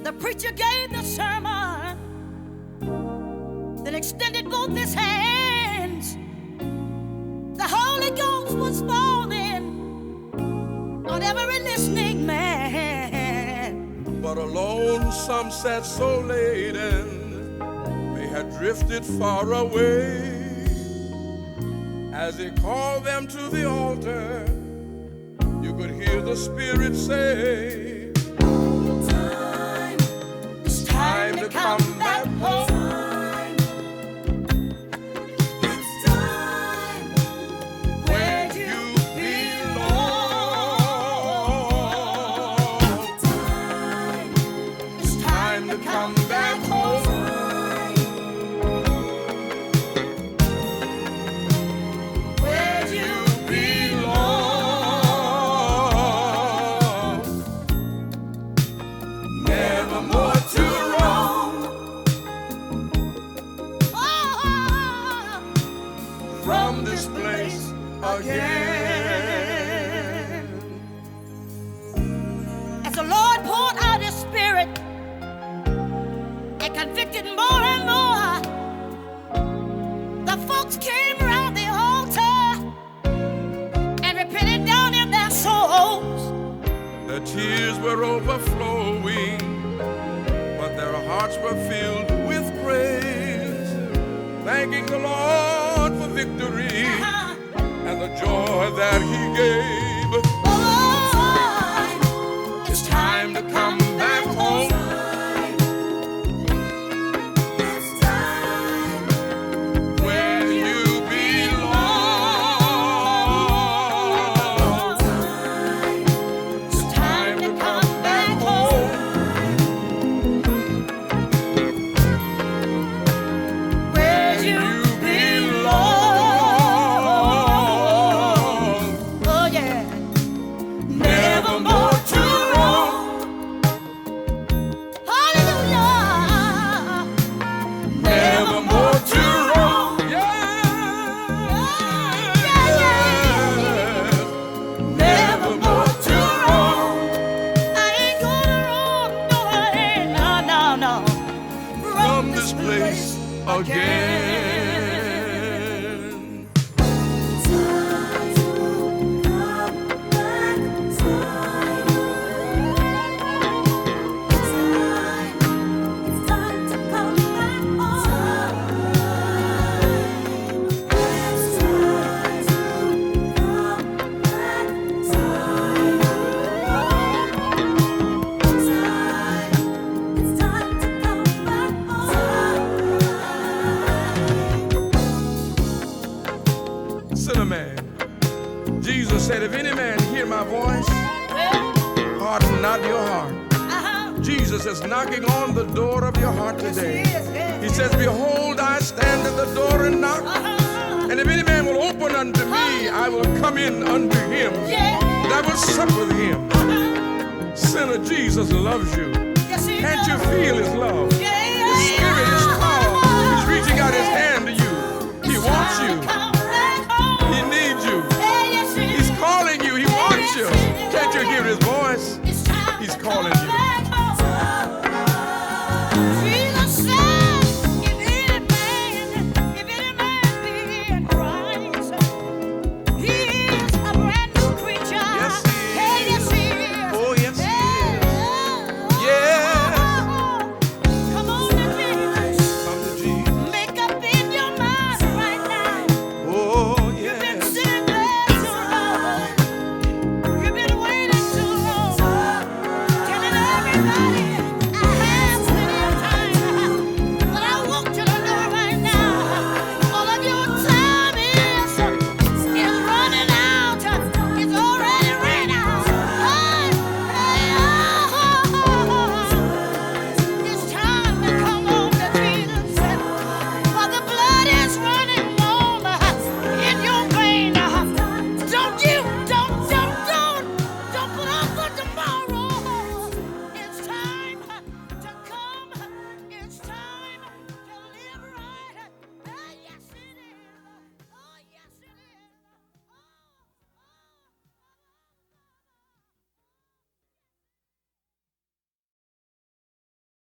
The preacher gave the sermon, then extended both his hands. The Holy Ghost was falling on every listening man. But alone some sat so laden, they had drifted far away. As he called them to the altar, you could hear the Spirit say, It's time to come back home. It's time where you belong. It's time to come back home. Where you belong. Never more to roam. From this place again. As the Lord poured out His Spirit and convicted more and more, the folks came around the altar and repented down in their souls. the tears were overflowing, but their hearts were filled with praise, thanking the Lord for victory and the joy that He gave. Oh, it's time to come back home. It's time Where you belong. It's time to come back home. Where you belong. Oh yeah. Never more to roam. Hallelujah. Never more to roam. Never more to roam. I ain't gonna roam, no, I ain't, no. From this place again. Sinner man, Jesus said, if any man hear my voice, harden not your heart. Jesus is knocking on the door of your heart today. He says, behold, I stand at the door and knock. And if any man will open unto me, I will come in unto him. And I will sup with him. Sinner, Jesus loves you. Can't you feel his love? His spirit is strong. He's reaching out his hand to you. He wants you. He needs you. He's calling you. He wants you. Can't you hear his voice? He's calling you.